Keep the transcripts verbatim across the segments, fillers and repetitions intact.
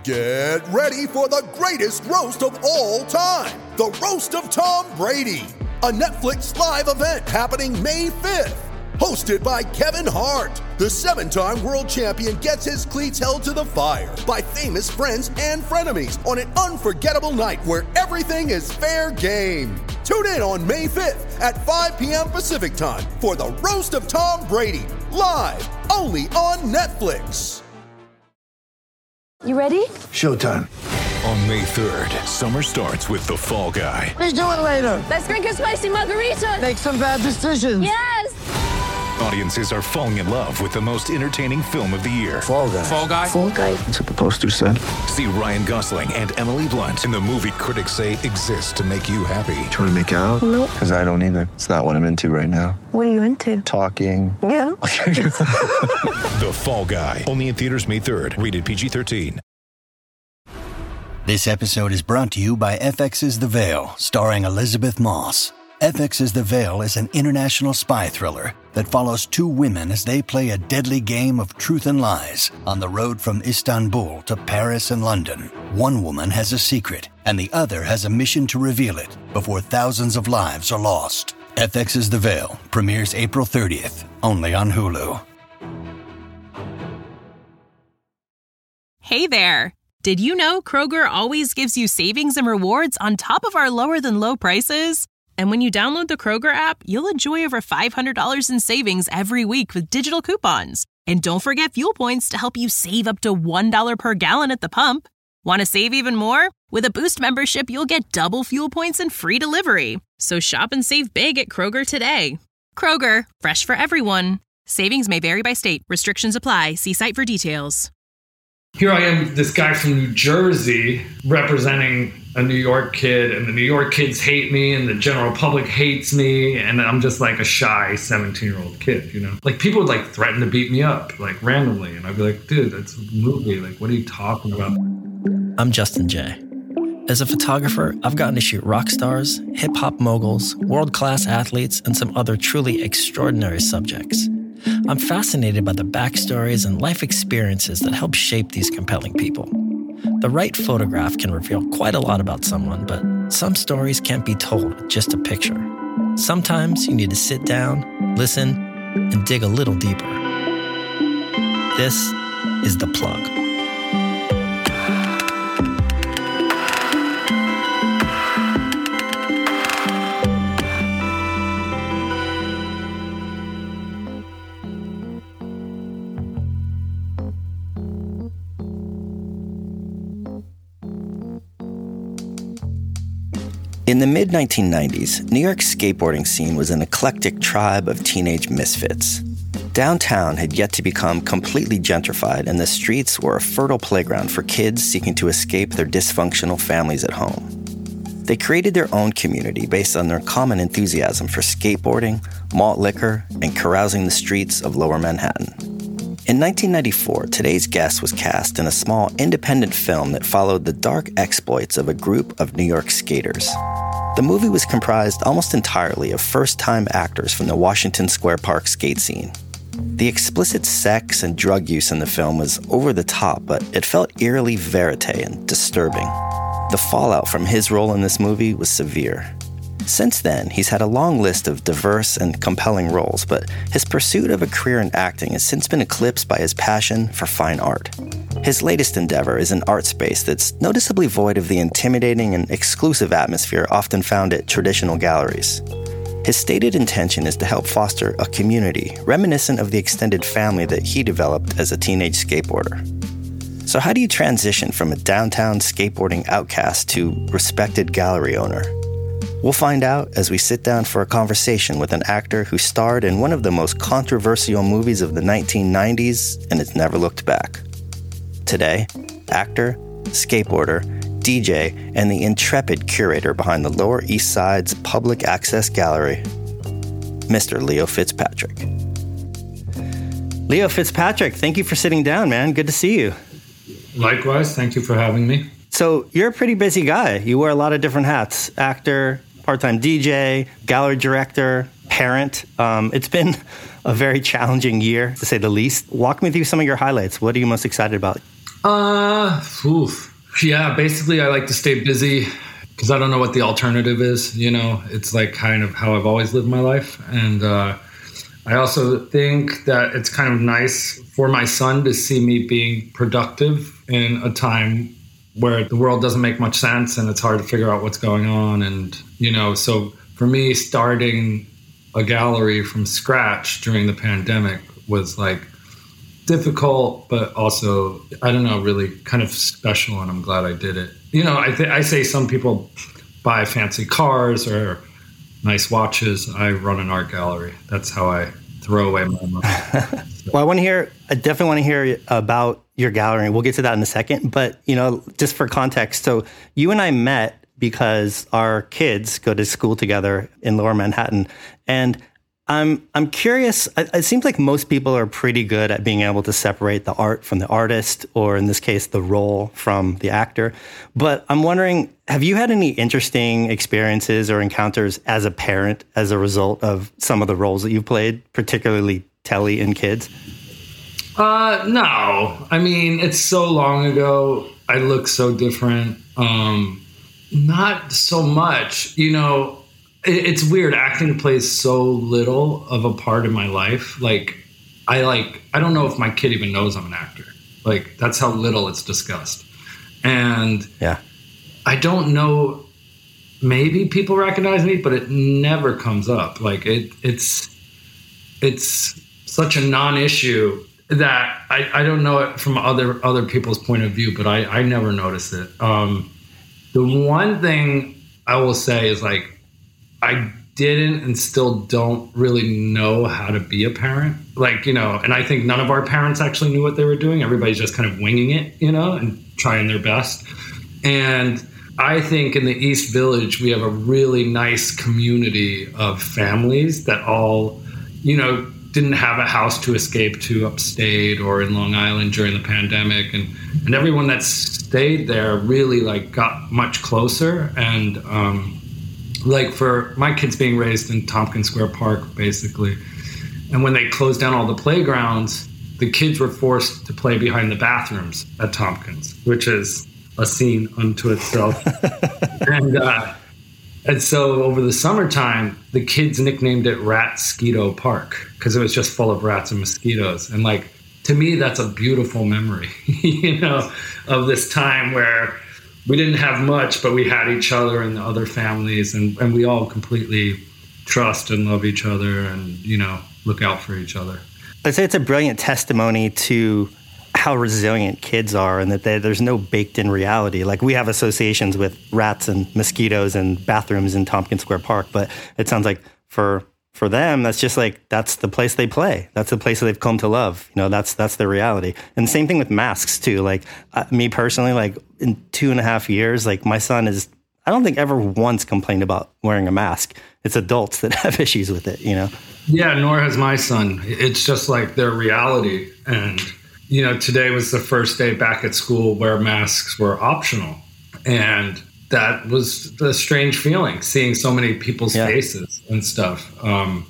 Get ready for the greatest roast of all time, the Roast of Tom Brady, a Netflix live event happening May fifth. Hosted by Kevin Hart, the seven-time world champion gets his cleats held to the fire by famous friends and frenemies on an unforgettable night where everything is fair game. Tune in on May fifth at five p.m. Pacific time for the Roast of Tom Brady, live only on Netflix. You ready? Showtime. On May third, summer starts with The Fall Guy. Let's do it later. Let's drink a spicy margarita. Make some bad decisions. Yes! Audiences are falling in love with the most entertaining film of the year. Fall Guy. Fall Guy? Fall Guy. That's what the poster said. See Ryan Gosling and Emily Blunt in the movie critics say exists to make you happy. Trying to make it out? Nope. Because I don't either. It's not what I'm into right now. What are you into? Talking. Yeah. The Fall Guy. Only in theaters May third. Rated P G thirteen. This episode is brought to you by F X's The Veil, starring Elizabeth Moss. F X's The Veil is an international spy thriller that follows two women as they play a deadly game of truth and lies on the road from Istanbul to Paris and London. One woman has a secret, and the other has a mission to reveal it before thousands of lives are lost. F X's The Veil premieres April thirtieth, only on Hulu. Hey there! Did you know Kroger always gives you savings and rewards on top of our lower-than-low prices? And when you download the Kroger app, you'll enjoy over five hundred dollars in savings every week with digital coupons. And don't forget fuel points to help you save up to one dollar per gallon at the pump. Want to save even more? With a Boost membership, you'll get double fuel points and free delivery. So shop and save big at Kroger today. Kroger, fresh for everyone. Savings may vary by state. Restrictions apply. See site for details. Here I am, this guy from New Jersey, representing a New York kid, and the New York kids hate me, and the general public hates me, and I'm just like a shy seventeen-year-old kid, you know? Like, people would, like, threaten to beat me up, like, randomly, and I'd be like, dude, that's a movie. Like, what are you talking about? I'm Justin Jay. As a photographer, I've gotten to shoot rock stars, hip-hop moguls, world-class athletes, and some other truly extraordinary subjects. I'm fascinated by the backstories and life experiences that help shape these compelling people. The right photograph can reveal quite a lot about someone, but some stories can't be told with just a picture. Sometimes you need to sit down, listen, and dig a little deeper. This is The Plug. In the mid nineteen nineties, New York's skateboarding scene was an eclectic tribe of teenage misfits. Downtown had yet to become completely gentrified, and the streets were a fertile playground for kids seeking to escape their dysfunctional families at home. They created their own community based on their common enthusiasm for skateboarding, malt liquor, and carousing the streets of Lower Manhattan. In nineteen ninety-four, today's guest was cast in a small independent film that followed the dark exploits of a group of New York skaters. The movie was comprised almost entirely of first-time actors from the Washington Square Park skate scene. The explicit sex and drug use in the film was over the top, but it felt eerily verite and disturbing. The fallout from his role in this movie was severe. Since then, he's had a long list of diverse and compelling roles, but his pursuit of a career in acting has since been eclipsed by his passion for fine art. His latest endeavor is an art space that's noticeably void of the intimidating and exclusive atmosphere often found at traditional galleries. His stated intention is to help foster a community reminiscent of the extended family that he developed as a teenage skateboarder. So how do you transition from a downtown skateboarding outcast to respected gallery owner? We'll find out as we sit down for a conversation with an actor who starred in one of the most controversial movies of the nineteen nineties and has never looked back. Today, actor, skateboarder, D J, and the intrepid curator behind the Lower East Side's public access gallery, Mister Leo Fitzpatrick. Leo Fitzpatrick, thank you for sitting down, man. Good to see you. Likewise, thank you for having me. So you're a pretty busy guy. You wear a lot of different hats. Actor, part-time D J, gallery director, parent. Um, it's been a very challenging year, to say the least. Walk me through some of your highlights. What are you most excited about? Uh, oof. Yeah, basically I like to stay busy because I don't know what the alternative is. You know, it's like kind of how I've always lived my life. And uh, I also think that it's kind of nice for my son to see me being productive in a time where the world doesn't make much sense and it's hard to figure out what's going on. And, you know, so for me, starting a gallery from scratch during the pandemic was like difficult, but also, I don't know, really kind of special. And I'm glad I did it. You know, I, th- I say some people buy fancy cars or nice watches. I run an art gallery. That's how I throw away my money. Well, I want to hear, I definitely want to hear about your gallery. We'll get to that in a second. But, you know, just for context, so you and I met because our kids go to school together in Lower Manhattan. And I'm I'm curious, it seems like most people are pretty good at being able to separate the art from the artist, or in this case, the role from the actor. But I'm wondering, have you had any interesting experiences or encounters as a parent as a result of some of the roles that you've played, particularly Telly in Kids? Uh, no. I mean, it's so long ago. I look so different. Um, not so much. You know, it, it's weird. Acting plays so little of a part in my life. Like, I like, I don't know if my kid even knows I'm an actor. Like, that's how little it's discussed. And yeah, I don't know, maybe people recognize me, but it never comes up. Like, it, it's, it's such a non-issue that I, I don't know it from other other people's point of view, but I, I never noticed it. Um, the one thing I will say is, like, I didn't and still don't really know how to be a parent. Like, you know, and I think none of our parents actually knew what they were doing. Everybody's just kind of winging it, you know, and trying their best. And I think in the East Village, we have a really nice community of families that all, you know, didn't have a house to escape to upstate or in Long Island during the pandemic. And, and everyone that stayed there really, like, got much closer. And um, like, for my kids being raised in Tompkins Square Park, basically. And when they closed down all the playgrounds, the kids were forced to play behind the bathrooms at Tompkins, which is a scene unto itself. and, uh, And so over the summertime, the kids nicknamed it Rat-Skeeto Park because it was just full of rats and mosquitoes. And, like, to me, that's a beautiful memory, you know, of this time where we didn't have much, but we had each other and the other families, and, and we all completely trust and love each other and, you know, look out for each other. I'd say it's a brilliant testimony to how resilient kids are, and that they, there's no baked-in reality. Like, we have associations with rats and mosquitoes and bathrooms in Tompkins Square Park, but it sounds like for for them, that's just like, that's the place they play. That's the place that they've come to love. You know, that's that's their reality. And same thing with masks too. Like, uh, me personally, like, in two and a half years, like, my son is, I don't think ever once complained about wearing a mask. It's adults that have issues with it, you know? Yeah, nor has my son. It's just like their reality. And you know, today was the first day back at school where masks were optional. And that was a strange feeling, seeing so many people's yeah. faces and stuff. Um,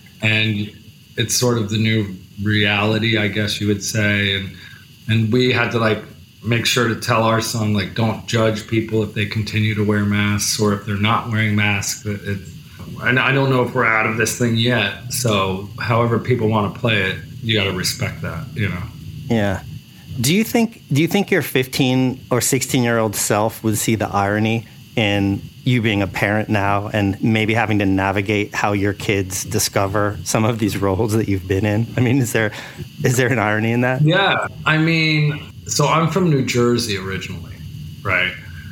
and it's sort of the new reality, I guess you would say. And and we had to, like, make sure to tell our son, like, don't judge people if they continue to wear masks or if they're not wearing masks. It, it, and I don't know if we're out of this thing yet. So however people want to play it, you got to respect that, you know. Yeah. Do you think do you think your fifteen or sixteen year old self would see the irony in you being a parent now and maybe having to navigate how your kids discover some of these roles that you've been in? I mean, is there is there an irony in that? Yeah. I mean, so I'm from New Jersey originally, right?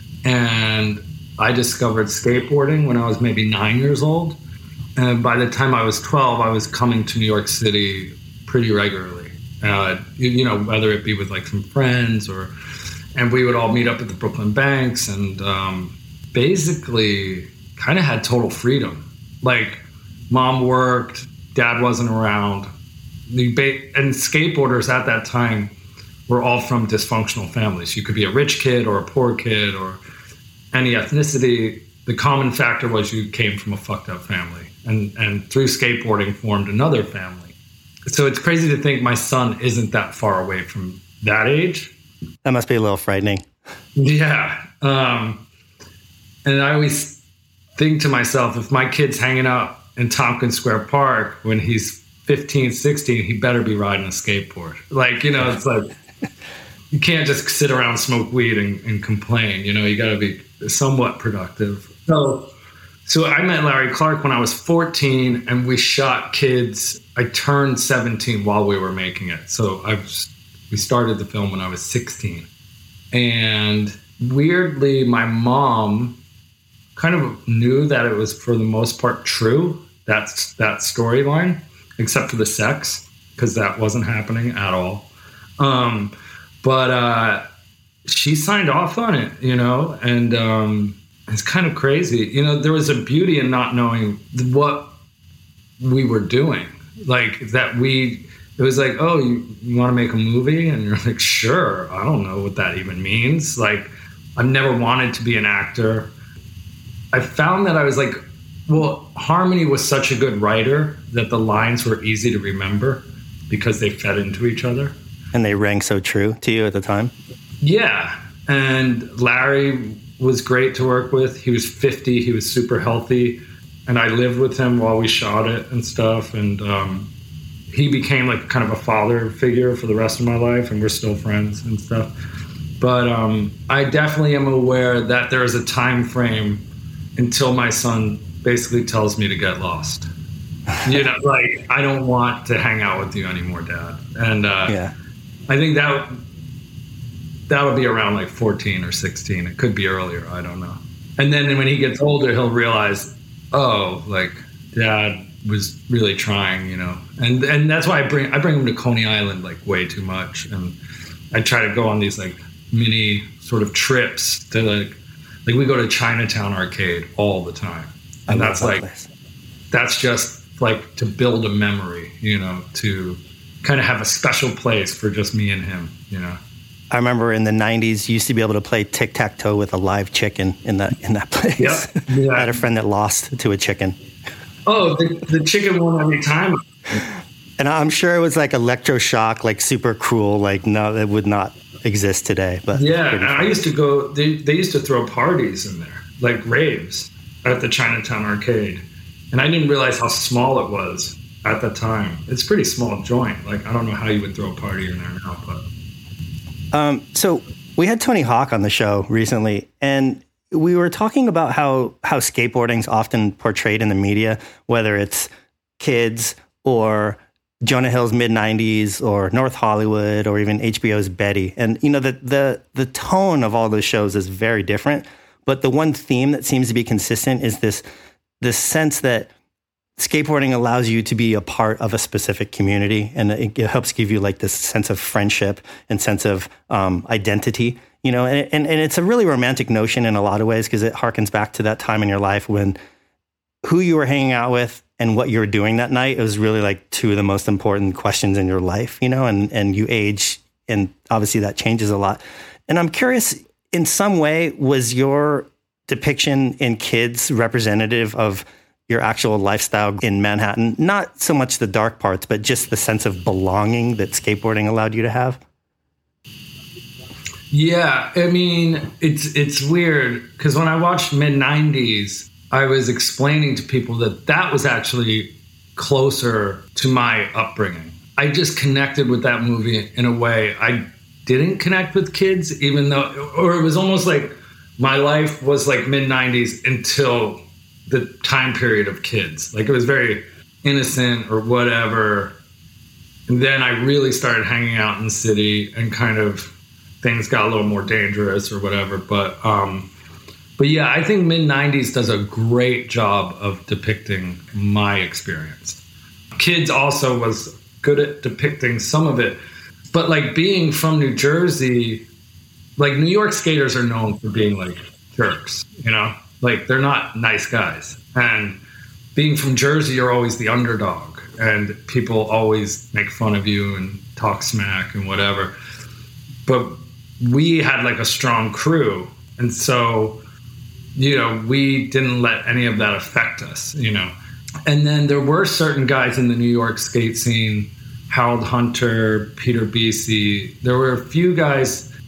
And I discovered skateboarding when I was maybe nine years old. And by the time I was twelve, I was coming to New York City pretty regularly. Uh, you, you know, whether it be with, like, some friends or, and we would all meet up at the Brooklyn Banks and um, basically kind of had total freedom. Like, mom worked, dad wasn't around. The ba- and skateboarders at that time were all from dysfunctional families. You could be a rich kid or a poor kid or any ethnicity. The common factor was you came from a fucked up family, and, and through skateboarding formed another family. So it's crazy to think my son isn't that far away from that age. That must be a little frightening. Yeah. Um, and I always think to myself, if my kid's hanging out in Tompkins Square Park when he's fifteen, sixteen, he better be riding a skateboard. Like, you know, it's like, you can't just sit around, smoke weed and, and complain. You know, you got to be somewhat productive. So, so I met Larry Clark when I was fourteen, and we shot kids. I turned seventeen while we were making it. So I was, we started the film when I was sixteen. And weirdly, my mom kind of knew that it was for the most part true, that's that storyline, except for the sex, because that wasn't happening at all. Um, but uh, she signed off on it, you know, and um, it's kind of crazy. You know, there was a beauty in not knowing what we were doing. Like that we, it was like, oh, you, you want to make a movie? And you're like, sure. I don't know what that even means. Like, I've never wanted to be an actor. I found that I was like, well, Harmony was such a good writer that the lines were easy to remember because they fed into each other. And they rang so true to you at the time? Yeah. And Larry was great to work with. He was fifty. He was super healthy. And I lived with him while we shot it and stuff. And um, he became like kind of a father figure for the rest of my life. And we're still friends and stuff. But um, I definitely am aware that there is a time frame until my son basically tells me to get lost. You know, like, I don't want to hang out with you anymore, Dad. And uh, yeah. I think that that would be around like fourteen or sixteen. It could be earlier. I don't know. And then when he gets older, he'll realize, oh, like, Dad was really trying, you know. And and that's why I bring I bring him to Coney Island like way too much. And I try to go on these like mini sort of trips to like, like we go to Chinatown Arcade all the time. And that's like, place. That's just like to build a memory, you know, to kind of have a special place for just me and him, you know. I remember in the nineties, you used to be able to play tic-tac-toe with a live chicken in that in that place. Yep. Yeah. I had a friend that lost to a chicken. Oh, the, the chicken won every time. And I'm sure it was like electroshock, like super cruel, like no, it would not exist today. But yeah, and I used to go, they, they used to throw parties in there, like raves at the Chinatown Arcade. And I didn't realize how small it was at the time. It's a pretty small joint. Like, I don't know how you would throw a party in there now, but. Um, so we had Tony Hawk on the show recently, and we were talking about how, how skateboarding is often portrayed in the media, whether it's kids or Jonah Hill's mid nineties or North Hollywood or even H B O's Betty. And, you know, the, the, the tone of all those shows is very different. But the one theme that seems to be consistent is this, this sense that skateboarding allows you to be a part of a specific community, and it, it helps give you like this sense of friendship and sense of um, identity, you know, and, and, and it's a really romantic notion in a lot of ways because it harkens back to that time in your life when who you were hanging out with and what you were doing that night. It was really like two of the most important questions in your life, you know, and, and you age, and obviously that changes a lot. And I'm curious, in some way, was your depiction in Kids representative of your actual lifestyle in Manhattan? Not so much the dark parts, but just the sense of belonging that skateboarding allowed you to have? Yeah, I mean, it's it's weird because when I watched mid nineties, I was explaining to people that that was actually closer to my upbringing. I just connected with that movie in a way I didn't connect with Kids, even though, or it was almost like my life was like mid nineties until the time period of Kids. Like, it was very innocent or whatever. And then I really started hanging out in the city and kind of things got a little more dangerous or whatever. But, um, but yeah, I think mid nineties does a great job of depicting my experience. Kids also was good at depicting some of it. But like being from New Jersey, like New York skaters are known for being like jerks, you know? Like, they're not nice guys. And being from Jersey, you're always the underdog. And people always make fun of you and talk smack and whatever. But we had like a strong crew. And so, you know, we didn't let any of that affect us, you know. And then there were certain guys in the New York skate scene, Harold Hunter, Peter Beasy. There were a few guys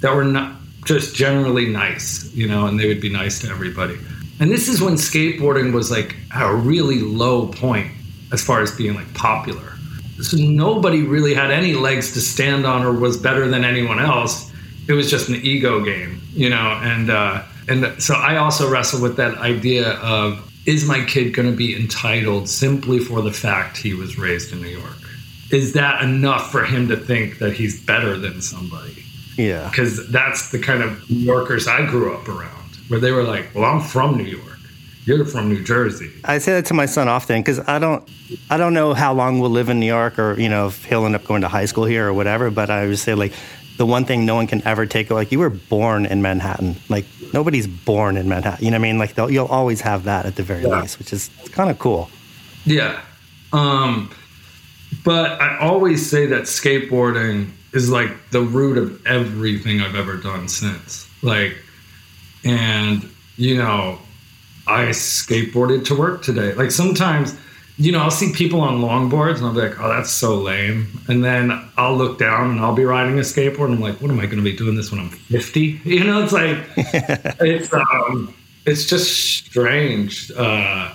that were not just generally nice, you know, and they would be nice to everybody. And this is when skateboarding was like at a really low point as far as being like popular. So nobody really had any legs to stand on or was better than anyone else. It was just an ego game, you know, and uh, and so I also wrestle with that idea of, is my kid going to be entitled simply for the fact he was raised in New York? Is that enough for him to think that he's better than somebody? Yeah. Because that's the kind of New Yorkers I grew up around, where they were like, well, I'm from New York. You're from New Jersey. I say that to my son often because I don't, I don't know how long we'll live in New York, or, you know, if he'll end up going to high school here or whatever. But I would say, like, the one thing no one can ever take, like, you were born in Manhattan. Like, nobody's born in Manhattan. You know what I mean? Like, you'll always have that at the very yeah. least, which is kind of cool. Yeah. Um, but I always say that skateboarding is like the root of everything I've ever done since. Like, and, you know, I skateboarded to work today. Like, sometimes, you know, I'll see people on longboards and I'll be like, oh, that's so lame. And then I'll look down and I'll be riding a skateboard and I'm like, what am I going to be doing this when I'm fifty? You know, it's like, it's um, it's just strange. Uh,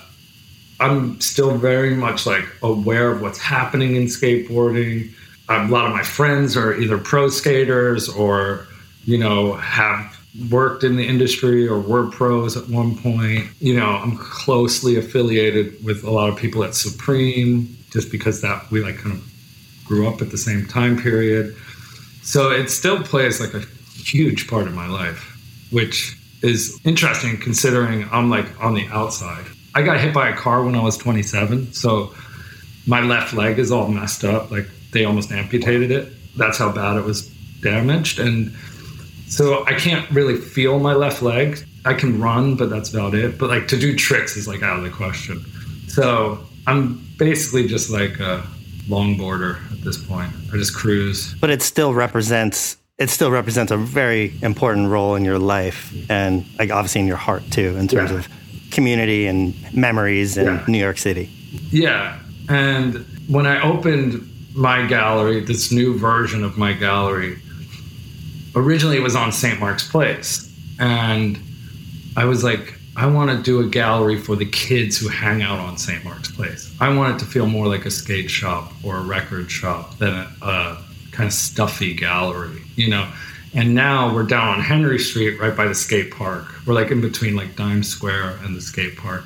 I'm still very much like aware of what's happening in skateboarding. A lot of my friends are either pro skaters or, you know, have worked in the industry or were pros at one point. You know, I'm closely affiliated with a lot of people at Supreme just because that we like kind of grew up at the same time period. So it still plays like a huge part of my life, which is interesting considering I'm like on the outside. I got hit by a car when I was twenty-seven, so my left leg is all messed up. Like, they almost amputated it. That's how bad it was damaged. And so I can't really feel my left leg. I can run, but that's about it. But like to do tricks is like out of the question. So I'm basically just like a longboarder at this point. I just cruise. But it still represents it still represents a very important role in your life, and like obviously in your heart too, in terms yeah. of community and memories in yeah. New York City. Yeah. And when I opened my gallery, this new version of my gallery, originally it was on Saint Mark's Place. And I was like, I want to do a gallery for the kids who hang out on Saint Mark's Place. I want it to feel more like a skate shop or a record shop than a, a kind of stuffy gallery, you know? And now we're down on Henry Street, right by the skate park. We're like in between like Dime Square and the skate park.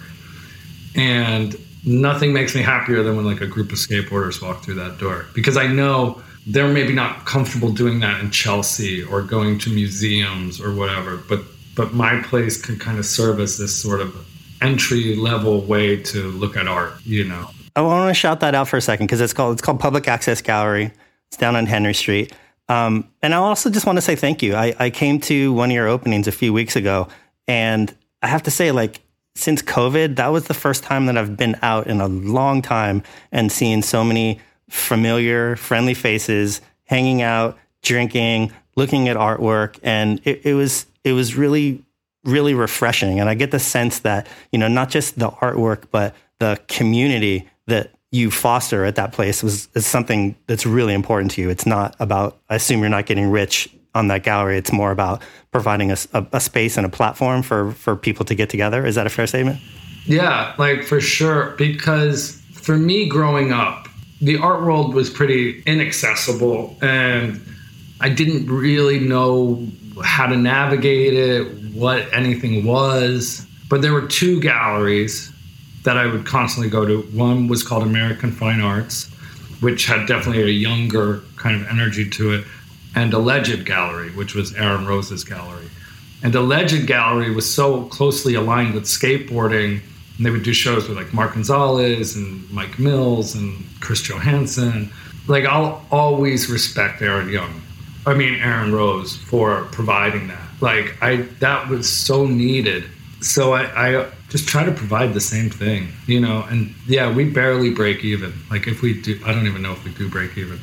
And nothing makes me happier than when like a group of skateboarders walk through that door, because I know they're maybe not comfortable doing that in Chelsea or going to museums or whatever, but but my place can kind of serve as this sort of entry level way to look at art, you know. I want to shout that out for a second because it's called it's called Public Access Gallery. It's down on Henry Street. Um, and I also just want to say thank you. I, I came to one of your openings a few weeks ago, and I have to say, like, since COVID, that was the first time that I've been out in a long time and seen so many familiar, friendly faces hanging out, drinking, looking at artwork. And it, it was it was really, really refreshing. And I get the sense that, you know, not just the artwork, but the community that you foster at that place was is something that's really important to you. It's not about, I assume you're not getting rich on that gallery. It's more about providing a, a, a space and a platform for, for people to get together. Is that a fair statement? Yeah, like for sure. Because for me growing up, the art world was pretty inaccessible and I didn't really know how to navigate it, what anything was. But there were two galleries that I would constantly go to. One was called American Fine Arts, which had definitely a younger kind of energy to it, and Alleged Gallery, which was Aaron Rose's gallery. And Alleged Gallery was so closely aligned with skateboarding, and they would do shows with like Mark Gonzalez and Mike Mills and Chris Johansson. Like, I'll always respect Aaron Young. I mean, Aaron Rose for providing that. Like, I that was so needed. So I, I just try to provide the same thing, you know? And yeah, we barely break even. Like if we do, I don't even know if we do break even.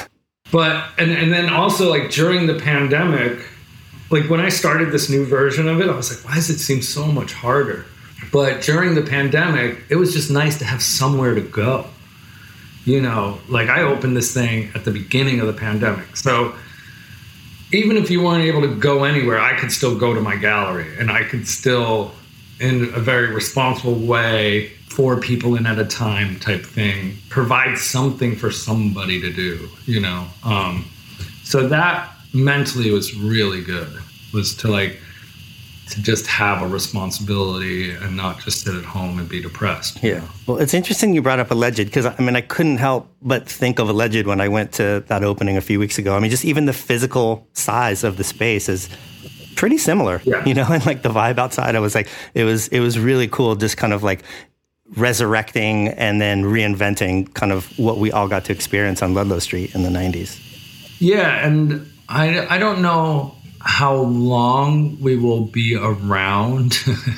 But, and, and then also like during the pandemic, like when I started this new version of it, I was like, why does it seem so much harder? But during the pandemic, it was just nice to have somewhere to go. You know, like I opened this thing at the beginning of the pandemic. So even if you weren't able to go anywhere, I could still go to my gallery, and I could still, in a very responsible way, four people in at a time type thing, provide something for somebody to do, you know? Um, so that mentally was really good, was to like, to just have a responsibility and not just sit at home and be depressed. Yeah. Well, it's interesting you brought up Alleged, because I mean, I couldn't help but think of Alleged when I went to that opening a few weeks ago. I mean, just even the physical size of the space is pretty similar, yeah. you know, and like the vibe outside, I was like, it was, it was really cool. Just kind of like resurrecting and then reinventing kind of what we all got to experience on Ludlow Street in the nineties. Yeah. And I, I don't know how long we will be around,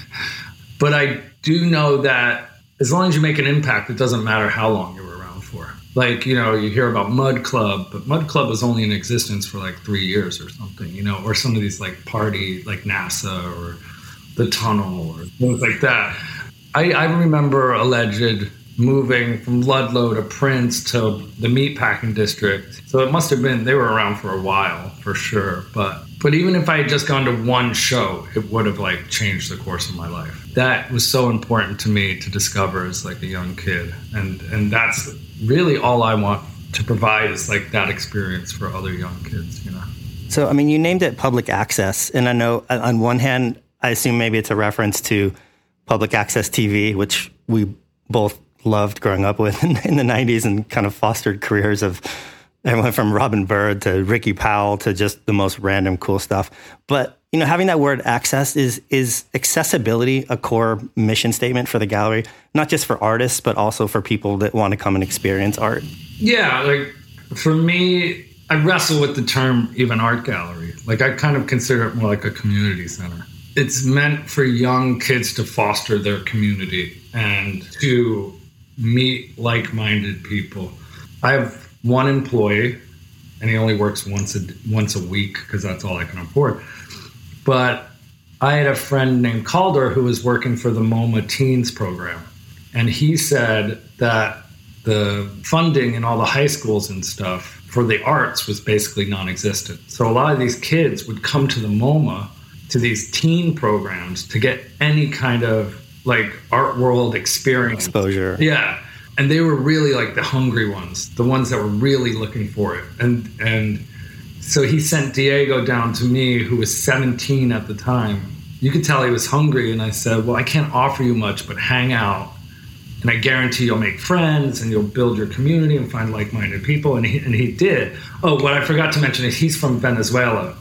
but I do know that as long as you make an impact, it doesn't matter how long you were around for. Like, you know, you hear about Mud Club, but Mud Club was only in existence for like three years or something, you know, or some of these like party, like NASA or the Tunnel or things like that. I, I remember Alleged moving from Ludlow to Prince to the Meatpacking District. So it must have been, they were around for a while for sure. But but even if I had just gone to one show, it would have like changed the course of my life. That was so important to me to discover as like a young kid. And and that's really all I want to provide, is like that experience for other young kids, you know? So, I mean, you named it Public Access. And I know on one hand, I assume maybe it's a reference to Public Access T V, which we both loved growing up with in, in the nineties, and kind of fostered careers of everyone from Robin Bird to Ricky Powell to just the most random cool stuff. But, you know, having that word access, is is accessibility a core mission statement for the gallery, not just for artists, but also for people that want to come and experience art? Yeah, like for me, I wrestle with the term even art gallery. Like I kind of consider it more like a community center. It's meant for young kids to foster their community and to meet like-minded people. I have one employee, and he only works once a once a week because that's all I can afford. But I had a friend named Calder who was working for the MoMA Teens program, and he said that the funding in all the high schools and stuff for the arts was basically non-existent. So a lot of these kids would come to the MoMA, to these teen programs, to get any kind of like art world experience. Exposure. Yeah. And they were really like the hungry ones, the ones that were really looking for it. And and so he sent Diego down to me, who was seventeen at the time. You could tell he was hungry. And I said, well, I can't offer you much, but hang out. And I guarantee you'll make friends and you'll build your community and find like-minded people. And he, and he did. Oh, what I forgot to mention is he's from Venezuela.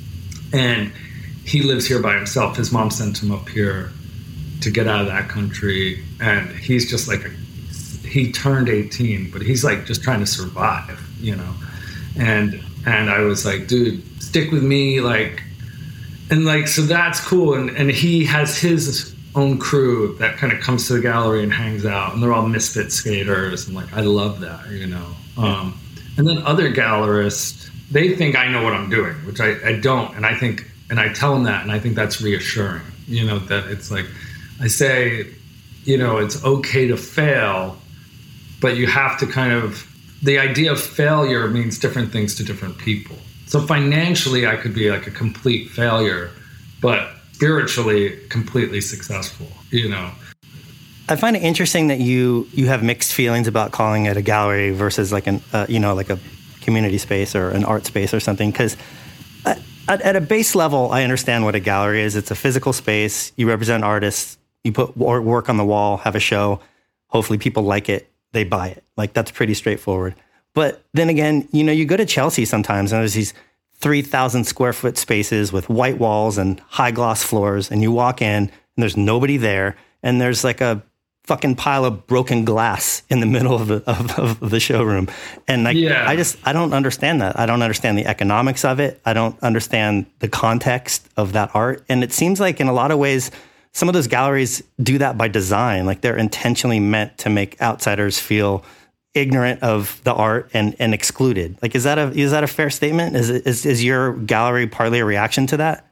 And he lives here by himself. His mom sent him up here to get out of that country. And he's just like, a, he turned eighteen, but he's like just trying to survive, you know? And, and I was like, dude, stick with me. Like, and like, so that's cool. And, and he has his own crew that kind of comes to the gallery and hangs out, and they're all misfit skaters. And like, I love that, you know? Um, and then other gallerists, they think I know what I'm doing, which I, I don't. And I think, and I tell them that, and I think that's reassuring, you know, that it's like, I say, you know, it's okay to fail, but you have to kind of, the idea of failure means different things to different people. So financially, I could be like a complete failure, but spiritually completely successful, you know. I find it interesting that you you have mixed feelings about calling it a gallery versus like an uh, you know, like a community space or an art space or something, because at, at a base level, I understand what a gallery is. It's a physical space. You represent artists. You put work on the wall, have a show. Hopefully people like it. They buy it. Like, that's pretty straightforward. But then again, you know, you go to Chelsea sometimes and there's these three thousand square foot spaces with white walls and high gloss floors. And you walk in and there's nobody there. And there's like a fucking pile of broken glass in the middle of the, of, of the showroom. And like, yeah. I just, I don't understand that. I don't understand the economics of it. I don't understand the context of that art. And it seems like in a lot of ways, some of those galleries do that by design. Like, they're intentionally meant to make outsiders feel ignorant of the art and, and excluded. Like, is that a is that a fair statement? Is, is is your gallery partly a reaction to that?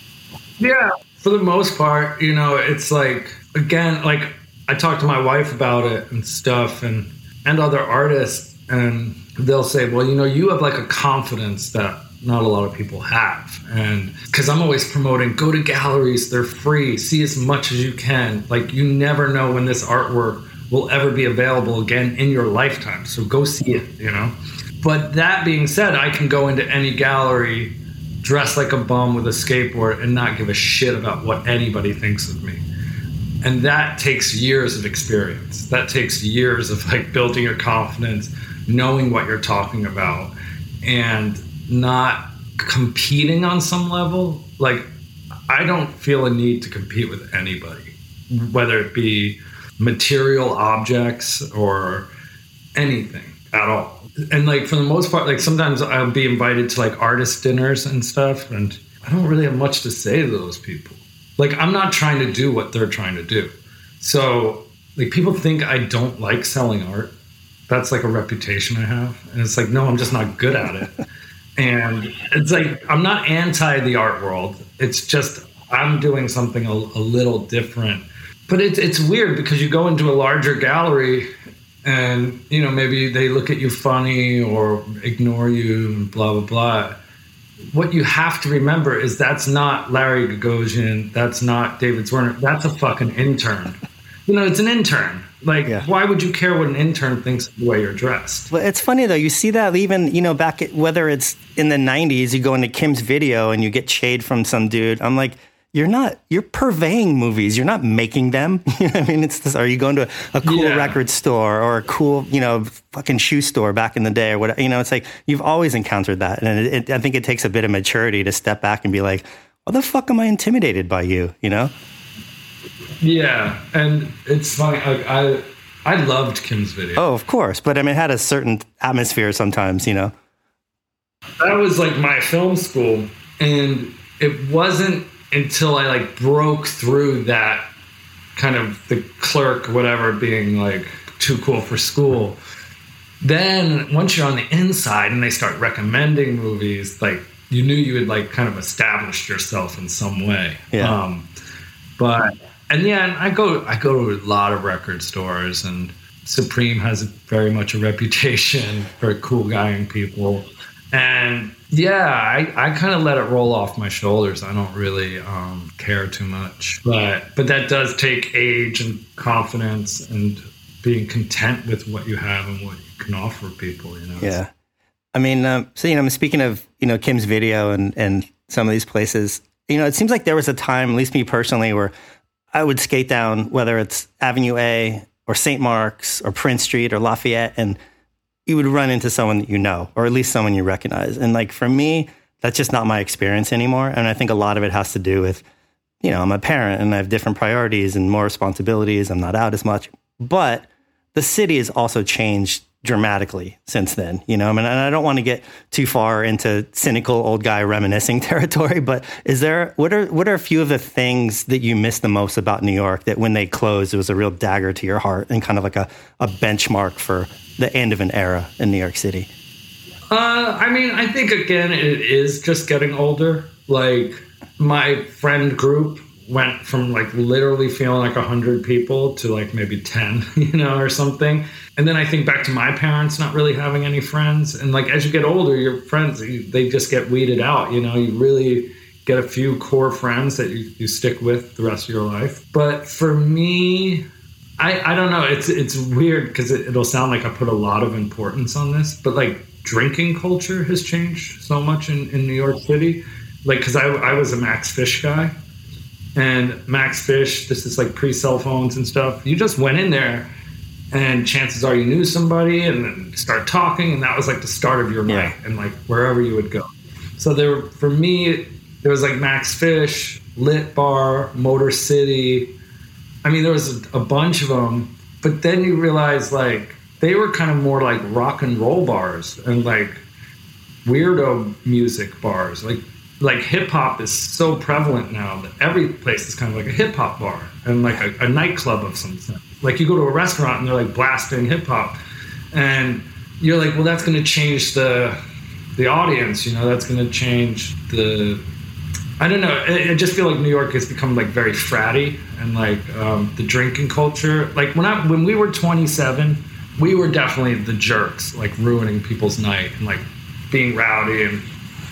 Yeah, for the most part, you know, it's like, again, like I talk to my wife about it and stuff, and and other artists, and they'll say, well, you know, you have like a confidence that not a lot of people have. And because I'm always promoting, go to galleries, they're free, see as much as you can. Like, you never know when this artwork will ever be available again in your lifetime. So go see it, you know? But that being said, I can go into any gallery dressed like a bum with a skateboard and not give a shit about what anybody thinks of me. And that takes years of experience. That takes years of like building your confidence, knowing what you're talking about, and not competing on some level. Like, I don't feel a need to compete with anybody, whether it be material objects or anything at all. And like, for the most part, like sometimes I'll be invited to like artist dinners and stuff, and I don't really have much to say to those people. Like, I'm not trying to do what they're trying to do. So like, people think I don't like selling art. That's like a reputation I have. And it's like, no, I'm just not good at it. And it's like, I'm not anti the art world. It's just, I'm doing something a, a little different. But it's it's weird because you go into a larger gallery and, you know, maybe they look at you funny or ignore you and blah, blah, blah. What you have to remember is that's not Larry Gagosian. That's not David Zwirner. That's a fucking intern. You know, it's an intern. Like, yeah. Why would you care what an intern thinks of the way you're dressed? Well, it's funny, though. You see that even, you know, back at, whether it's in the nineties, you go into Kim's Video and you get shade from some dude. I'm like, you're not, you're purveying movies. You're not making them. You know what I mean? It's this, are you going to a cool yeah. record store or a cool, you know, fucking shoe store back in the day or whatever? You know, it's like, you've always encountered that. And it, it, I think it takes a bit of maturity to step back and be like, why the fuck am I intimidated by you? You know? Yeah. And it's funny. Like, I, I loved Kim's Video. Oh, of course. But I mean, it had a certain atmosphere sometimes, you know? That was like my film school. And it wasn't until I like broke through that kind of the clerk, whatever, being like too cool for school. Then once you're on the inside and they start recommending movies, like you knew you had like kind of established yourself in some way. Yeah. Um, but, and yeah, and I go, I go to a lot of record stores, and Supreme has very much a reputation for cool guying people. And yeah, I, I kind of let it roll off my shoulders. I don't really um, care too much. But but that does take age and confidence and being content with what you have and what you can offer people, you know? Yeah. I mean, um, so, you know, speaking of, you know, Kim's Video and, and some of these places, you know, it seems like there was a time, at least me personally, where I would skate down, whether it's Avenue A or Saint Mark's or Prince Street or Lafayette, and you would run into someone that you know, or at least someone you recognize. And like, for me, that's just not my experience anymore. And I think a lot of it has to do with, you know, I'm a parent and I have different priorities and more responsibilities. I'm not out as much. But the city has also changed dramatically since then, you know. I mean, and I don't want to get too far into cynical old guy reminiscing territory, but is there, what are what are a few of the things that you miss the most about New York that when they closed, it was a real dagger to your heart and kind of like a, a benchmark for the end of an era in New York City? Uh, I mean, I think, again, it is just getting older. Like, my friend group went from, like, literally feeling like one hundred people to, like, maybe ten, you know, or something. And then I think back to my parents not really having any friends. And, like, as you get older, your friends, they just get weeded out, you know. You really get a few core friends that you, you stick with the rest of your life. But for me, I, I don't know. It's it's weird because it, it'll sound like I put a lot of importance on this, but like drinking culture has changed so much in, in New York City. Like, because I, I was a Max Fish guy, and Max Fish, this is like pre-cell phones and stuff. You just went in there and chances are you knew somebody and then start talking, and that was like the start of your yeah. night and like wherever you would go. So there, for me, there was like Max Fish, Lit Bar, Motor City. I mean, there was a, a bunch of them, but then you realize, like, they were kind of more like rock and roll bars and, like, weirdo music bars. Like, like hip-hop is so prevalent now that every place is kind of like a hip-hop bar and, like, a, a nightclub of some sort. Like, you go to a restaurant and they're, like, blasting hip-hop. And you're like, well, that's going to change the the audience, you know? That's going to change the... I don't know. I just feel like New York has become like very fratty, and like um, the drinking culture. Like when I when we were twenty-seven, we were definitely the jerks, like ruining people's night and like being rowdy and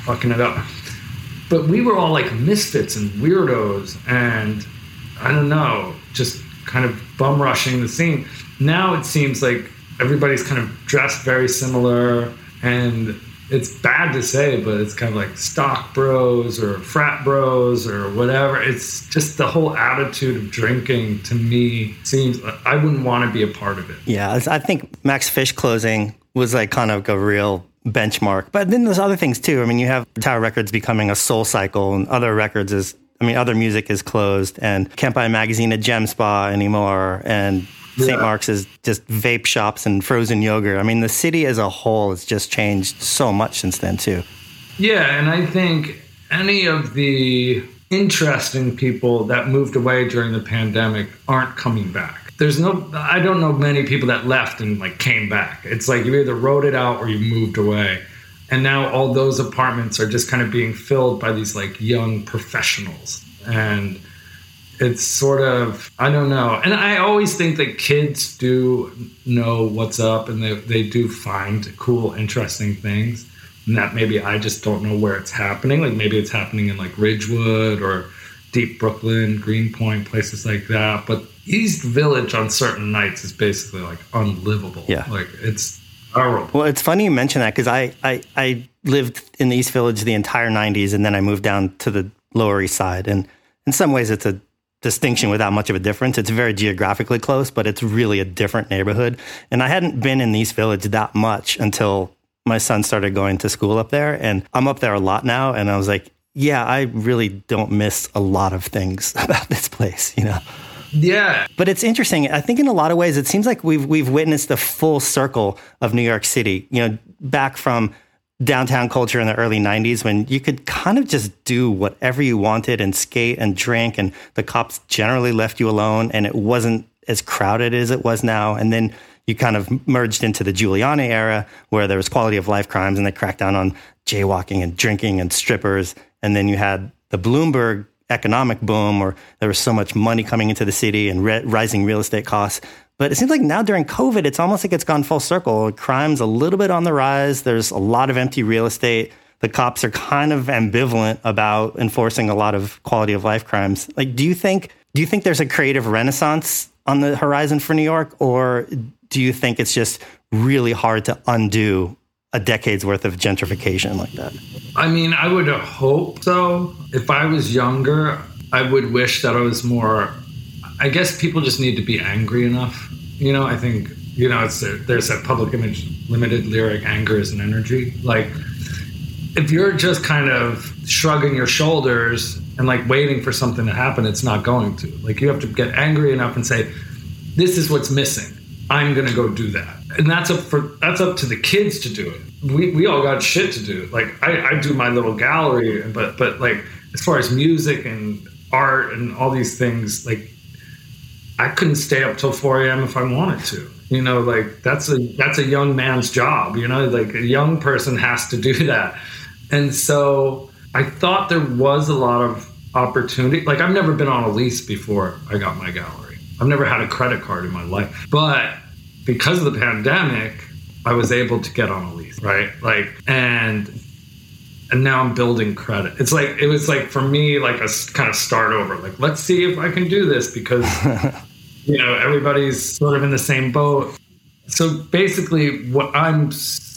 fucking it up. But we were all like misfits and weirdos and, I don't know, just kind of bum rushing the scene. Now it seems like everybody's kind of dressed very similar, and it's bad to say, but it's kind of like stock bros or frat bros or whatever. It's just the whole attitude of drinking to me seems, I wouldn't want to be a part of it. Yeah, I think Max Fish closing was like kind of a real benchmark. But then there's other things too. I mean, you have Tower Records becoming a Soul Cycle, and other records is, I mean, other music is closed, and can't buy a magazine at Gem Spa anymore, and Saint Yeah. Mark's is just vape shops and frozen yogurt. I mean, the city as a whole has just changed so much since then, too. Yeah, and I think any of the interesting people that moved away during the pandemic aren't coming back. There's no, I don't know many people that left and like came back. It's like you either wrote it out or you moved away. And now all those apartments are just kind of being filled by these like young professionals. And it's sort of, I don't know. And I always think that kids do know what's up, and they, they do find cool, interesting things. And that maybe I just don't know where it's happening. Like maybe it's happening in like Ridgewood or deep Brooklyn, Greenpoint, places like that. But East Village on certain nights is basically like unlivable. Yeah. Like it's horrible. Well, it's funny you mention that, because I, I, I lived in the East Village the entire nineties, and then I moved down to the Lower East Side. And in some ways it's a distinction without much of a difference. It's very geographically close, but it's really a different neighborhood. And I hadn't been in the East Village that much until my son started going to school up there. And I'm up there a lot now. And I was like, yeah, I really don't miss a lot of things about this place, you know? Yeah. But it's interesting. I think in a lot of ways, it seems like we've we've witnessed the full circle of New York City, you know, back from downtown culture in the early nineties, when you could kind of just do whatever you wanted and skate and drink, and the cops generally left you alone, and it wasn't as crowded as it was now. And then you kind of merged into the Giuliani era, where there was quality of life crimes, and they cracked down on jaywalking and drinking and strippers. And then you had the Bloomberg economic boom, where there was so much money coming into the city and re- rising real estate costs. But it seems like now during COVID, it's almost like it's gone full circle. Crime's a little bit on the rise. There's a lot of empty real estate. The cops are kind of ambivalent about enforcing a lot of quality of life crimes. Like, do you think, do you think there's a creative renaissance on the horizon for New York? Or do you think it's just really hard to undo a decade's worth of gentrification like that? I mean, I would hope so. If I was younger, I would wish that I was more, I guess people just need to be angry enough. You know, I think, you know, it's a, there's a Public Image Limited lyric, anger is an energy. Like, if you're just kind of shrugging your shoulders and like waiting for something to happen, it's not going to. Like, you have to get angry enough and say, this is what's missing. I'm going to go do that. And that's up for, that's up to the kids to do it. We we all got shit to do. Like, I, I do my little gallery, but, but like, as far as music and art and all these things, like, I couldn't stay up till four a.m. if I wanted to. You know, like, that's a that's a young man's job. You know, like, a young person has to do that. And so I thought there was a lot of opportunity. Like, I've never been on a lease before I got my gallery. I've never had a credit card in my life. But because of the pandemic, I was able to get on a lease, right? Like, and and now I'm building credit. It's like, it was like, for me, like a kind of start over. Like, let's see if I can do this, because, you know, everybody's sort of in the same boat. So basically what I'm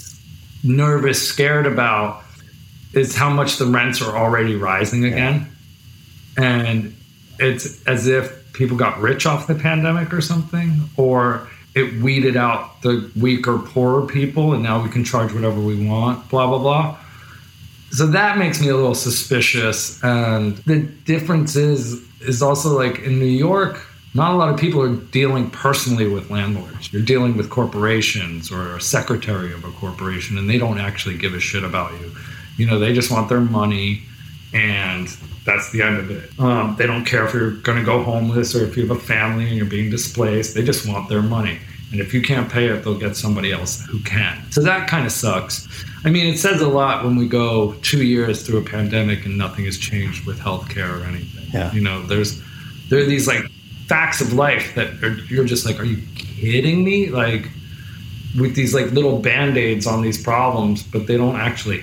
nervous, scared about is how much the rents are already rising again. Yeah. And it's as if people got rich off the pandemic or something, or it weeded out the weaker, poorer people, and now we can charge whatever we want, blah, blah, blah. So that makes me a little suspicious. And the difference is, is also, like, in New York, not a lot of people are dealing personally with landlords. You're dealing with corporations or a secretary of a corporation, and they don't actually give a shit about you. You know, they just want their money, and that's the end of it. Um, they don't care if you're going to go homeless or if you have a family and you're being displaced. They just want their money. And if you can't pay it, they'll get somebody else who can. So that kind of sucks. I mean, it says a lot when we go two years through a pandemic and nothing has changed with healthcare or anything. Yeah. You know, there's there are these, like, facts of life that are, you're just like, are you kidding me? Like, with these, like, little Band-Aids on these problems, but they don't actually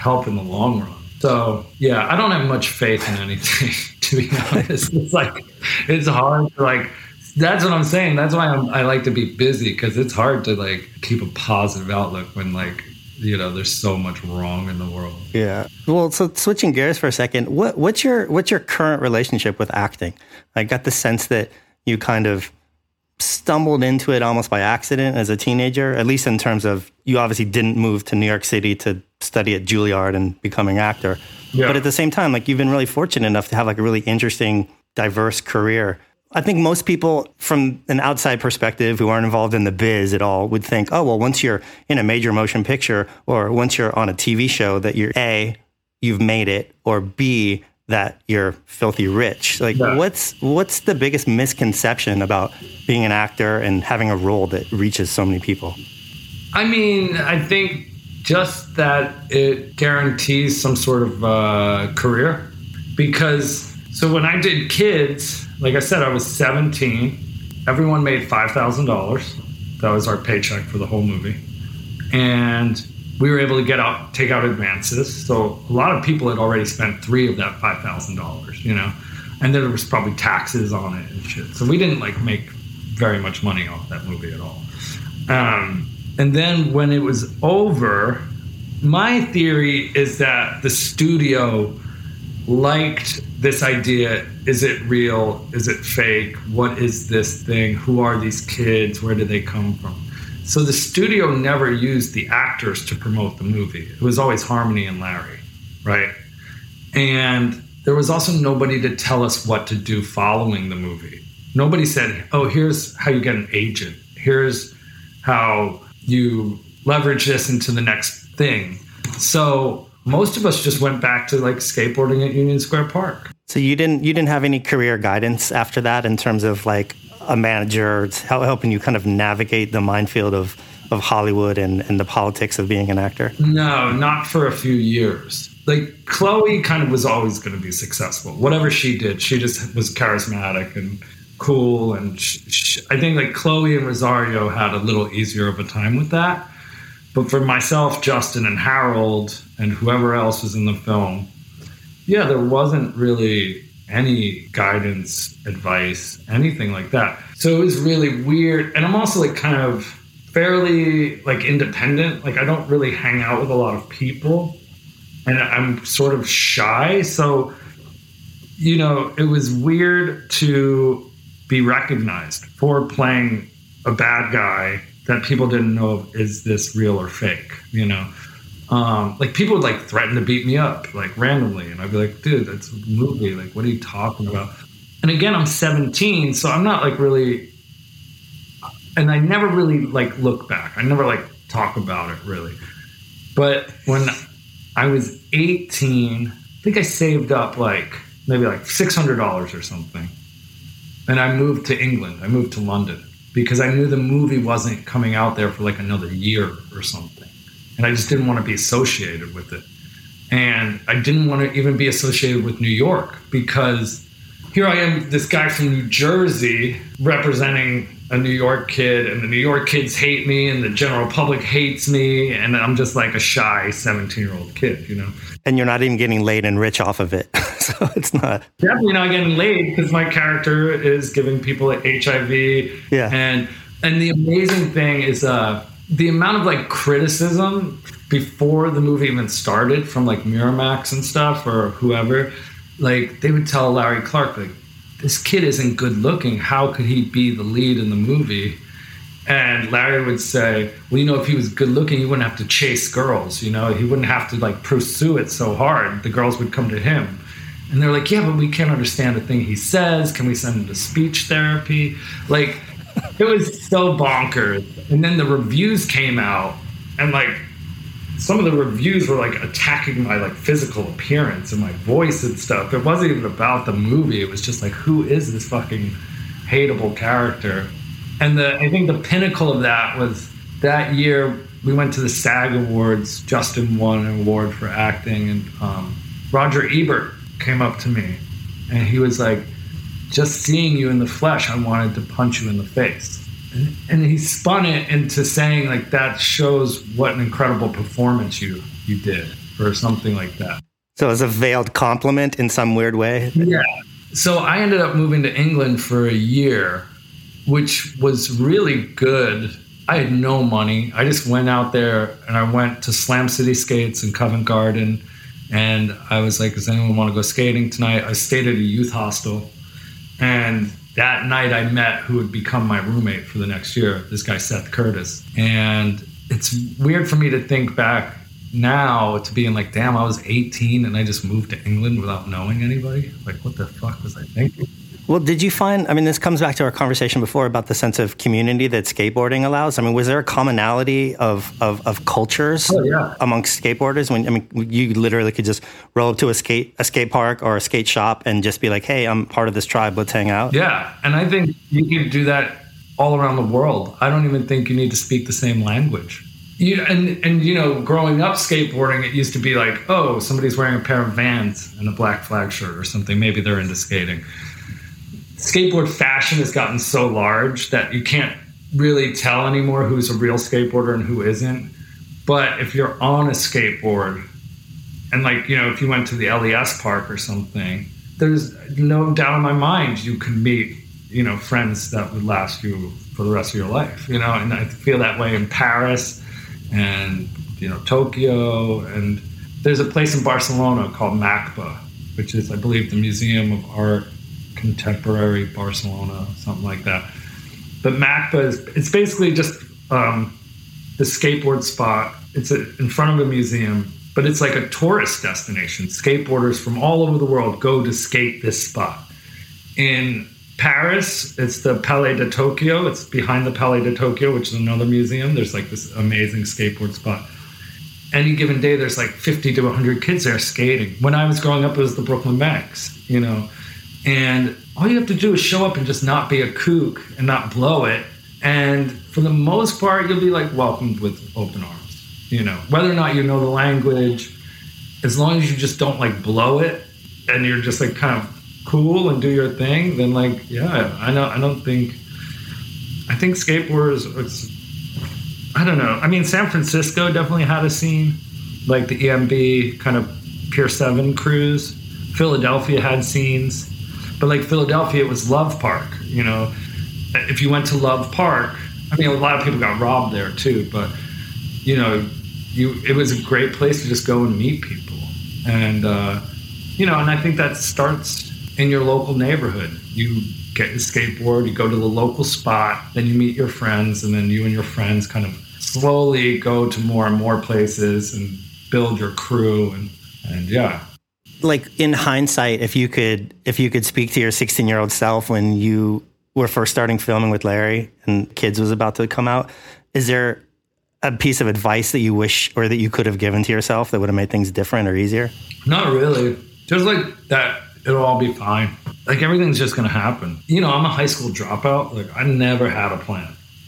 help in the long run. So, yeah, I don't have much faith in anything, to be honest. It's like, it's hard to like, that's what I'm saying. That's why I'm, I like to be busy, because it's hard to like keep a positive outlook when like, you know, there's so much wrong in the world. Yeah. Well, so switching gears for a second, what, what's your what's your current relationship with acting? I got the sense that you kind of stumbled into it almost by accident as a teenager, at least in terms of you obviously didn't move to New York City to study at Juilliard and becoming an actor. Yeah. But at the same time, like you've been really fortunate enough to have like a really interesting, diverse career. I think most people from an outside perspective who aren't involved in the biz at all would think, oh, well, once you're in a major motion picture or once you're on a T V show that you're A, you've made it, or B, that you're filthy rich. Like yeah. what's what's the biggest misconception about being an actor and having a role that reaches so many people? I mean, I think just that it guarantees some sort of uh, career. Because, so when I did Kids, like I said, I was seventeen. Everyone made five thousand dollars. That was our paycheck for the whole movie. And we were able to get out, take out advances. So a lot of people had already spent three of that five thousand dollars, you know? And there was probably taxes on it and shit. So we didn't like make very much money off that movie at all. Um, and then when it was over, my theory is that the studio liked this idea. Is it real? Is it fake? What is this thing? Who are these kids? Where do they come from? So the studio never used the actors to promote the movie. It was always Harmony and Larry, right? And there was also nobody to tell us what to do following the movie. Nobody said, oh, here's how you get an agent. Here's how you leverage this into the next thing. So most of us just went back to like skateboarding at Union Square Park. So you didn't you didn't have any career guidance after that in terms of like a manager helping you kind of navigate the minefield of, of Hollywood and, and the politics of being an actor? No, not for a few years. Like Chloe kind of was always going to be successful. Whatever she did, she just was charismatic and cool. And sh- sh- I think like Chloe and Rosario had a little easier of a time with that. But for myself, Justin and Harold and whoever else was in the film, yeah, there wasn't really any guidance, advice, anything like that. So it was really weird. And I'm also like kind of fairly like independent. Like I don't really hang out with a lot of people and I'm sort of shy. So, you know, it was weird to be recognized for playing a bad guy that people didn't know, is this real or fake, you know? Um, like people would like threaten to beat me up like randomly. And I'd be like, dude, that's a movie. Like, what are you talking about? And again, I'm seventeen, so I'm not like really, and I never really like look back. I never like talk about it really. But when I was eighteen, I think I saved up like maybe like six hundred dollars or something. And I moved to England. I moved to London because I knew the movie wasn't coming out there for like another year or something. And I just didn't want to be associated with it. And I didn't want to even be associated with New York because here I am, this guy from New Jersey representing a New York kid, and the New York kids hate me and the general public hates me. And I'm just like a shy seventeen-year-old kid, you know? And you're not even getting laid and rich off of it. So it's not. Definitely not getting laid because my character is giving people H I V. Yeah. And, and the amazing thing is, uh, the amount of like criticism before the movie even started from like Miramax and stuff or whoever, like they would tell Larry Clark, like, this kid isn't good looking. How could he be the lead in the movie? And Larry would say, well, you know, if he was good looking, he wouldn't have to chase girls. You know, he wouldn't have to like pursue it so hard. The girls would come to him. And they're like, yeah, but we can't understand a thing he says. Can we send him to speech therapy? Like, it was so bonkers. And then the reviews came out, and like some of the reviews were like attacking my like physical appearance and my voice and stuff. It wasn't even about the movie. It was just like, who is this fucking hateable character? And the I think the pinnacle of that was that year we went to the SAG Awards. Justin won an award for acting, and um, Roger Ebert came up to me, and he was like, just seeing you in the flesh, I wanted to punch you in the face. And, and he spun it into saying like, that shows what an incredible performance you you did. or something like that. So it's a veiled compliment in some weird way? Yeah. So I ended up moving to England for a year, which was really good. I had no money. I just went out there and I went to Slam City Skates in Covent Garden. And I was like, does anyone want to go skating tonight? I stayed at a youth hostel. And that night I met who would become my roommate for the next year, this guy, Seth Curtis. And it's weird for me to think back now to being like, damn, I was eighteen and I just moved to England without knowing anybody. Like, what the fuck was I thinking? Well, did you find, I mean, this comes back to our conversation before about the sense of community that skateboarding allows. I mean, was there a commonality of of, of cultures oh, yeah. amongst skateboarders? When I mean, you literally could just roll up to a skate a skate park or a skate shop and just be like, hey, I'm part of this tribe, let's hang out. Yeah, and I think you can do that all around the world. I don't even think you need to speak the same language. You, and, and, you know, growing up skateboarding, it used to be like, oh, somebody's wearing a pair of Vans and a Black Flag shirt or something. Maybe they're into skating. Skateboard fashion has gotten so large that you can't really tell anymore who's a real skateboarder and who isn't. But if you're on a skateboard and, like, you know, if you went to the L E S park or something, there's no doubt in my mind you can meet, you know, friends that would last you for the rest of your life, you know, and I feel that way in Paris and, you know, Tokyo. And there's a place in Barcelona called MACBA, which is, I believe, the Museum of Art Contemporary Barcelona, something like that. But MACBA is, it's basically just um, the skateboard spot. It's a, in front of a museum, but it's like a tourist destination. Skateboarders from all over the world go to skate this spot. In Paris, it's the Palais de Tokyo. It's behind the Palais de Tokyo, which is another museum. There's like this amazing skateboard spot. Any given day, there's like fifty to one hundred kids there skating. When I was growing up, it was the Brooklyn Banks, you know. And all you have to do is show up and just not be a kook and not blow it. And for the most part, you'll be like welcomed with open arms, you know, whether or not you know the language, as long as you just don't like blow it and you're just like kind of cool and do your thing, then like, yeah, I know, I don't think, I think skateboarders, it's, I don't know. I mean, San Francisco definitely had a scene, like the E M B kind of Pier seven cruise. Philadelphia had scenes. But like Philadelphia, it was Love Park, you know. If you went to Love Park, I mean, a lot of people got robbed there too, but, you know, you it was a great place to just go and meet people. And, uh, you know, and I think that starts in your local neighborhood. You get your skateboard, you go to the local spot, then you meet your friends, and then you and your friends kind of slowly go to more and more places and build your crew. And, and yeah. Like in hindsight, if you could if you could speak to your sixteen-year-old self when you were first starting filming with Larry and Kids was about to come out, is there a piece of advice that you wish or that you could have given to yourself that would have made things different or easier? Not really. Just like that it'll all be fine. Like everything's just going to happen. You know, I'm a high school dropout. Like I never had a plan.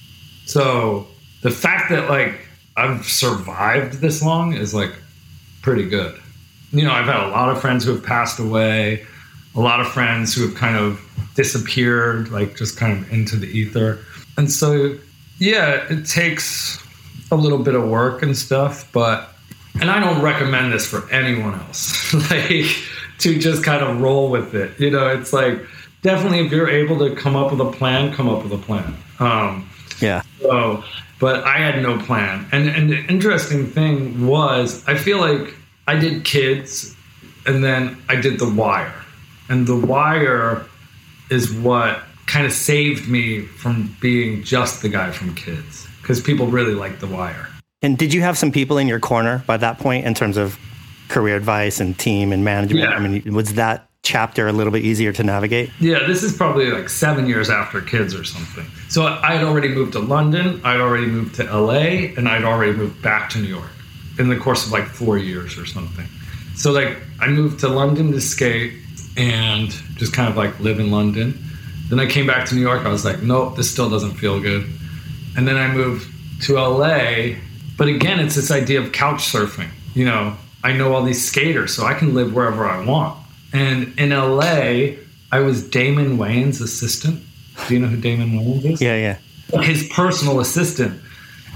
So the fact that like I've survived this long is like pretty good. You know, I've had a lot of friends who have passed away, a lot of friends who have kind of disappeared, like just kind of into the ether. And so, yeah, it takes a little bit of work and stuff, but, and I don't recommend this for anyone else, like to just kind of roll with it. You know, it's like, definitely if you're able to come up with a plan, come up with a plan. Um, yeah. So, but I had no plan. And, and the interesting thing was, I feel like I did Kids, and then I did The Wire. And The Wire is what kind of saved me from being just the guy from Kids, because people really like The Wire. And did you have some people in your corner by that point in terms of career advice and team and management? Yeah. I mean, was that chapter a little bit easier to navigate? Yeah, this is probably like seven years after Kids or something. So I had already moved to London, I'd already moved to L A, and I'd already moved back to New York in the course of like four years or something. So like I moved to London to skate and just kind of like live in London. Then I came back to New York. I was like, nope, this still doesn't feel good. And then I moved to L A. But again, it's this idea of couch surfing. You know, I know all these skaters, so I can live wherever I want. And in L A, I was Damon Wayans' assistant. Do you know who Damon Wayans is? Yeah, yeah. His personal assistant.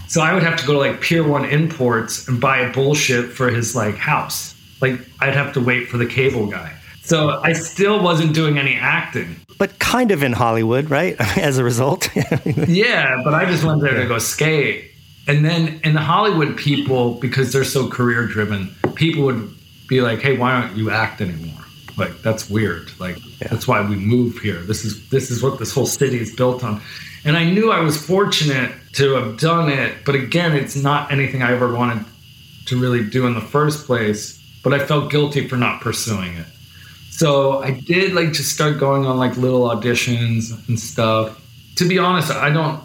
So I would have to go to like Pier One Imports and buy a bullshit for his like house. Like I'd have to wait for the cable guy. So I still wasn't doing any acting. But kind of in Hollywood, right? As a result. Yeah, but I just went there to go skate. And then in the Hollywood, people, because they're so career driven, people would be like, hey, why don't you act anymore? Like, that's weird. Like, yeah. That's why we move here. This is this is what this whole city is built on. And I knew I was fortunate to have done it. But again, it's not anything I ever wanted to really do in the first place. But I felt guilty for not pursuing it. So I did like just start going on like little auditions and stuff. To be honest, I don't,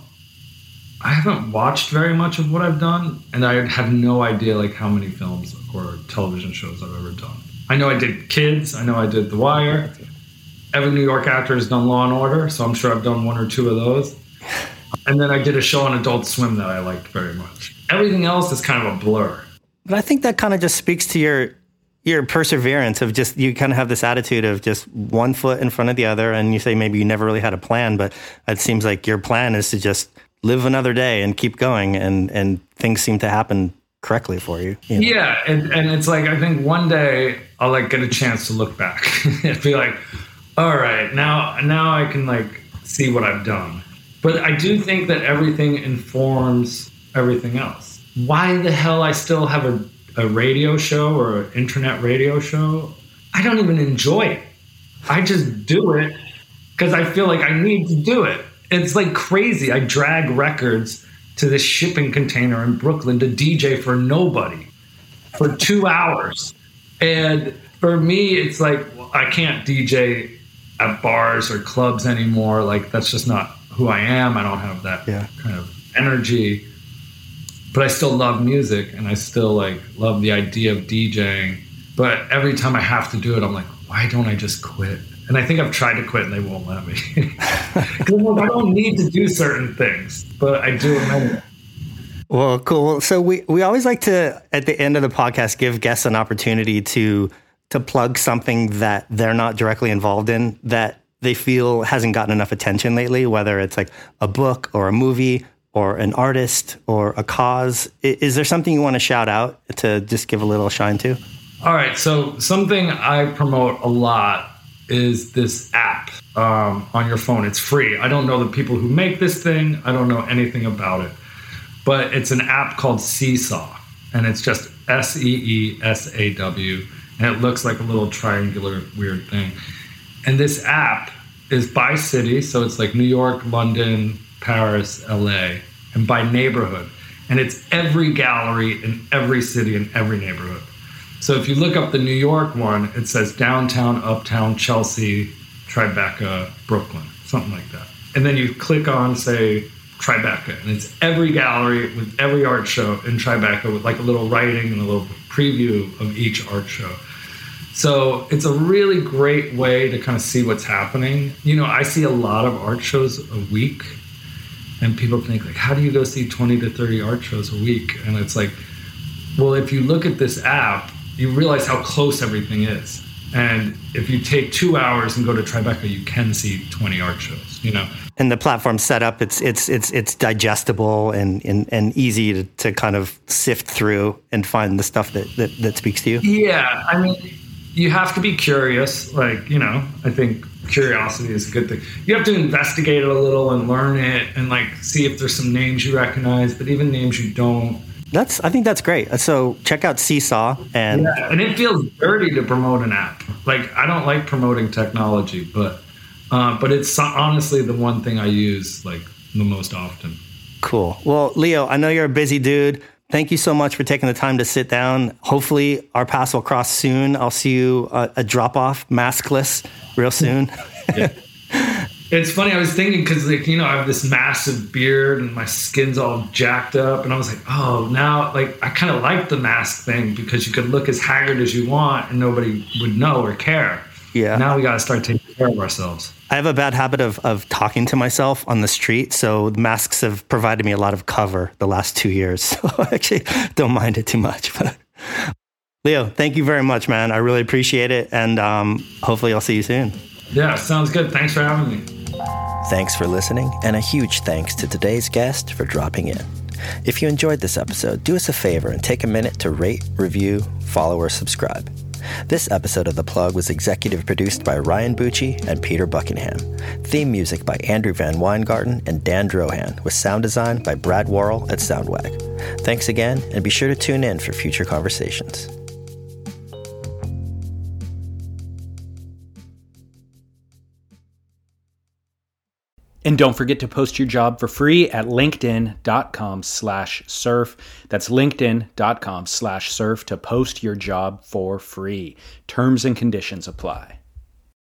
I haven't watched very much of what I've done. And I have no idea like how many films or television shows I've ever done. I know I did Kids. I know I did The Wire. Every New York actor has done Law and Order. So I'm sure I've done one or two of those. And then I did a show on Adult Swim that I liked very much. Everything else is kind of a blur. But I think that kind of just speaks to your your perseverance of just, you kind of have this attitude of just one foot in front of the other. And you say maybe you never really had a plan, but it seems like your plan is to just live another day and keep going. And, and things seem to happen correctly for you. you know? Yeah. And, and it's like, I think one day I'll like get a chance to look back and be like, all right, now, now I can like see what I've done. But I do think that everything informs everything else. Why the hell I still have a a radio show or an internet radio show, I don't even enjoy it. I just do it because I feel like I need to do it. It's like crazy. I drag records to this shipping container in Brooklyn to D J for nobody for two hours. And for me, it's like, well, I can't D J at bars or clubs anymore. Like, that's just not who I am. I don't have that yeah. kind of energy. But I still love music, and I still like love the idea of DJing. But every time I have to do it, I'm like, why don't I just quit? And I think I've tried to quit, and they won't let me. Because like, I don't need to do certain things, but I do them anyway. Well, cool. So we, we always like to, at the end of the podcast, give guests an opportunity to to plug something that they're not directly involved in, that they feel hasn't gotten enough attention lately, whether it's like a book or a movie or an artist or a cause. Is there something you want to shout out to just give a little shine to? All right. So something I promote a lot is this app um, on your phone. It's free. I don't know the people who make this thing. I don't know anything about it. But it's an app called Seesaw. And it's just S E E S A W. And it looks like a little triangular weird thing. And this app is by city. So it's like New York, London, Paris, L A, and by neighborhood. And it's every gallery in every city in every neighborhood. So if you look up the New York one, it says downtown, uptown, Chelsea, Tribeca, Brooklyn, something like that. And then you click on, say, Tribeca, and it's every gallery with every art show in Tribeca with like a little writing and a little preview of each art show. So it's a really great way to kind of see what's happening. You know, I see a lot of art shows a week. And people think, like, how do you go see twenty to thirty art shows a week? And it's like, well, if you look at this app, you realize how close everything is. And if you take two hours and go to Tribeca, you can see twenty art shows, you know? And the platform's set up, it's it's it's it's digestible and and, and easy to, to kind of sift through and find the stuff that, that, that speaks to you. Yeah, I mean, you have to be curious. Like, you know, I think curiosity is a good thing. You have to investigate it a little and learn it and like see if there's some names you recognize, but even names you don't. That's, I think that's great. So check out Seesaw. And yeah, and it feels dirty to promote an app. Like, I don't like promoting technology, but uh, but it's honestly the one thing I use like the most often. Cool. Well, Leo, I know you're a busy dude. Thank you so much for taking the time to sit down. Hopefully our paths will cross soon. I'll see you uh, a drop-off, maskless, real soon. Yeah. It's funny, I was thinking, because, like, you know, I have this massive beard and my skin's all jacked up. And I was like, oh, now, like, I kind of like the mask thing because you could look as haggard as you want and nobody would know or care. Yeah. Now we got to start taking care of ourselves. I have a bad habit of, of talking to myself on the street, so the masks have provided me a lot of cover the last two years. So I actually don't mind it too much. But Leo, thank you very much, man. I really appreciate it, and um, hopefully I'll see you soon. Yeah, sounds good. Thanks for having me. Thanks for listening, and a huge thanks to today's guest for dropping in. If you enjoyed this episode, do us a favor and take a minute to rate, review, follow, or subscribe. This episode of The Plug was executive produced by Ryan Bucci and Peter Buckingham. Theme music by Andrew Van Weingarten and Dan Drohan, with sound design by Brad Worrell at Soundwag. Thanks again, and be sure to tune in for future conversations. And don't forget to post your job for free at linkedin.com slash surf. That's linkedin.com slash surf to post your job for free. Terms and conditions apply.